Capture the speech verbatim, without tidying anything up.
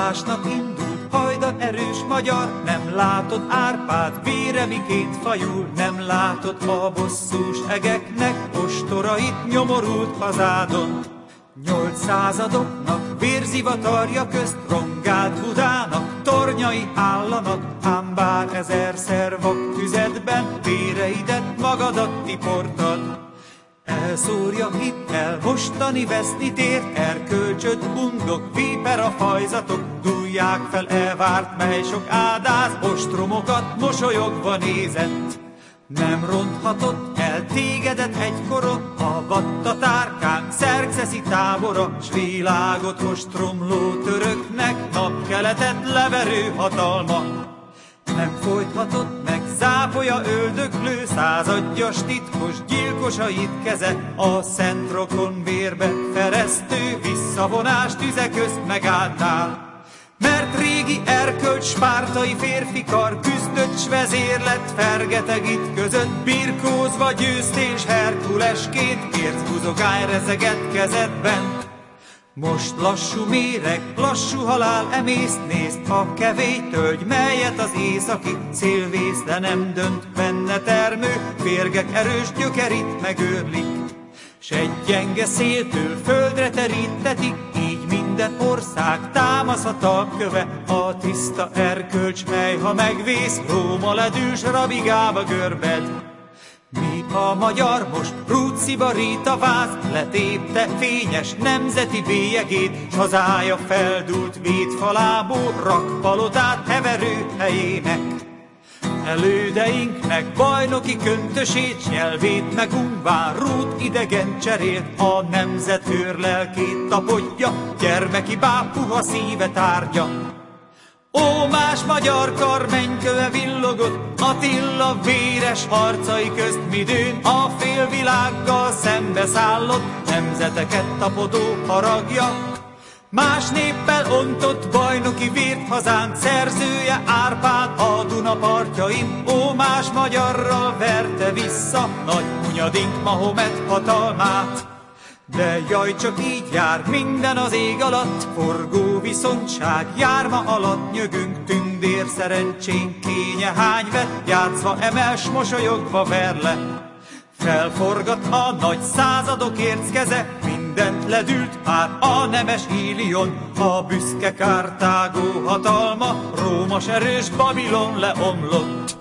másnap indult, hajdan erős magyar, nem látod Árpád, vére miként fajul, nem látod a bosszús egeknek ostorait nyomorult hazádon. Nyolc századoknak vérzivatarja közt rongált Budának, tornyai állanak, ám bár ezerszer vak tüzetben véreidet magadat tiportad. Elszórja hidd el, mostani veszni tért, erkölcsöd bundok, víper a fajzatok, dúlják fel elvárt, mely sok ádáz, ostromokat mosolyogva nézett. Nem ronthatott el tégedet egykoron a vadtatárkánk Szerxeszi tábora, s világot ostromló töröknek napkeletet leverő hatalma. Nem folythatott meg zápolya öldöklő századjas titkos gyilkosait keze, a szent rokon vérbe feresztő visszavonás tüze közt megálltál. Mert régi erkölcs spártai férfi kar küzdött, s vezérlett fergeteg itt között, birkózva győzt és Herkulesként ércbuzogány rezegett kezedben. Most lassú méreg, lassú halál emészt, nézd a kevély tölgy, melyet az északi szélvész, de nem dönt benne termő, férgek erős gyökerít megőrlik. S egy gyenge széltől földre terítetik, így minden ország támaszhat a köve, a tiszta erkölcs, mely ha megvész, Róma ledűs rabigába görbed. Mi a magyar most Rúciba Rita váz, letépte fényes nemzeti bélyegét, s hazája feldúlt védfalából rakpalotát heverő helyének. Elődeinknek bajnoki köntösét, s nyelvét megungván rút idegen cserélt, a nemzet őr lelkét tapodja, gyermeki báb puha szíve tárgya. Ó, más magyar kar mennyköve villogott, Attila véres harcai közt midőn, a félvilággal szembeszállott, nemzeteket tapodó haragja. Más néppel ontott bajnoki vért hazánk szerzője Árpád a Duna partjain, ó, más magyarral verte vissza nagy Hunyadink Mahomet hatalmát. De jaj, csak így jár minden az ég alatt, forgó viszontság járma alatt nyögünk, tündér szerencsénk kénye hány vett, játszva emels, mosolyogva ver le. Felforgat a nagy századok érckeze, mindent ledült már a nemes Ilion, a büszke Kartágó hatalma, Róma s erős Babilon leomlott.